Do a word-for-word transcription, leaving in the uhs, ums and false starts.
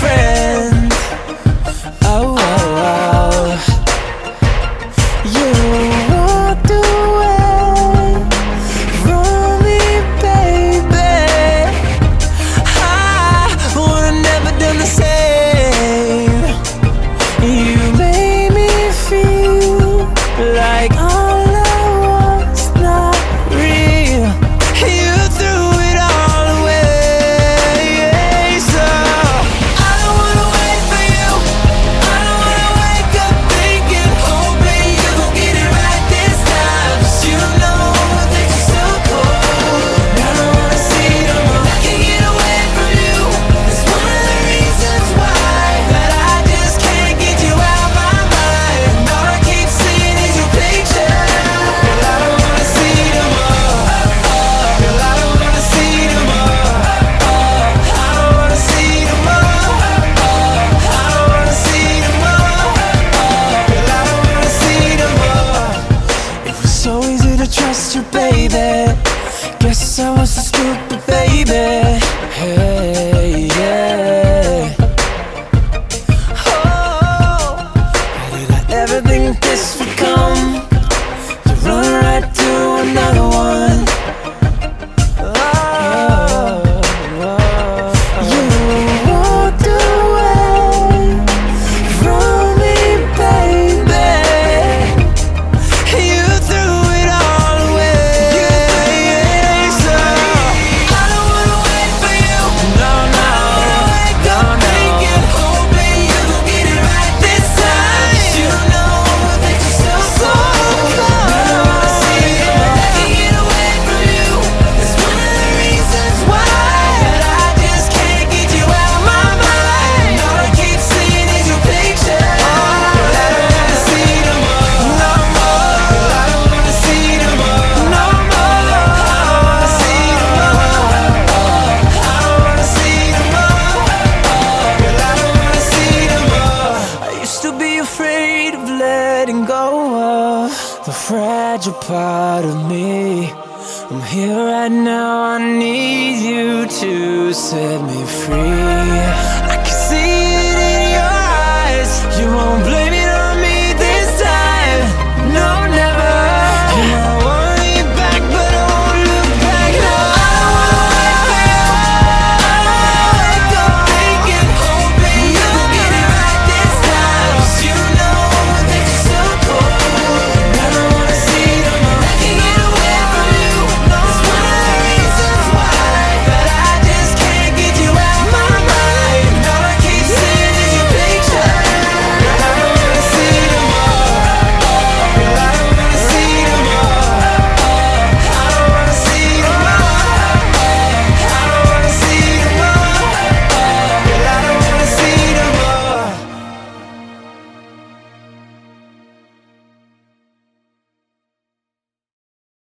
friend. Oh, oh, oh. You walked away from me, baby. I would've never done the same. You made me feel like all I was not real. You threw it all away. So I don't wanna wait for you. I don't wanna wake up thinking, hoping you gon' get it right this time. 'Cause you know that you're so cold. I don't wanna see no more. I can't get away from you. It's one of the reasons why that I just can't get you out my mind. All I keep seeing is your picture. Girl, I don't wanna see no more. Girl, I don't wanna see no more. I don't wanna see no more. I don't wanna see no more. Girl, I don't wanna see no more. It was so easy to trust you, baby. Guess I was a stupid baby. Hey, yeah. Oh, how did I ever think this would come? To run right to another one. Oh, you walked away from me, baby. You threw it all away. So I don't wanna wait for you. No, no, no, no. Thinking, hoping you gon' get it right this time. 'Cause you know that you're so so cold. I don't wanna see you. I can't get away from you. It's one of the reasons why that I just can't get you out my mind. All I keep seeing is your picture. Girl, I don't wanna see no more. No more. Girl, I don't wanna see no more. No more. I don't wanna see no more. I don't wanna see no more. Girl, I don't wanna see no more. I used to be afraid of letting go of the fragile part of me. I'm here right now, I need you to set me free.